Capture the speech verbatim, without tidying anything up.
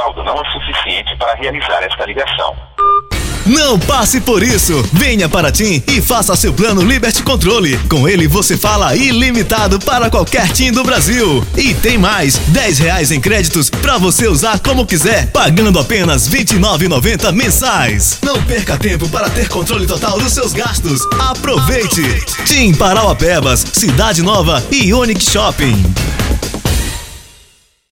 saldo não é suficiente para realizar esta ligação. Não passe por isso! Venha para TIM e faça seu plano Liberty Controle. Com ele você fala ilimitado para qualquer TIM do Brasil. E tem mais, dez reais em créditos para você usar como quiser, pagando apenas vinte e nove reais e noventa centavos mensais. Não perca tempo para ter controle total dos seus gastos. Aproveite! TIM Parauapebas, Cidade Nova e Unique Shopping.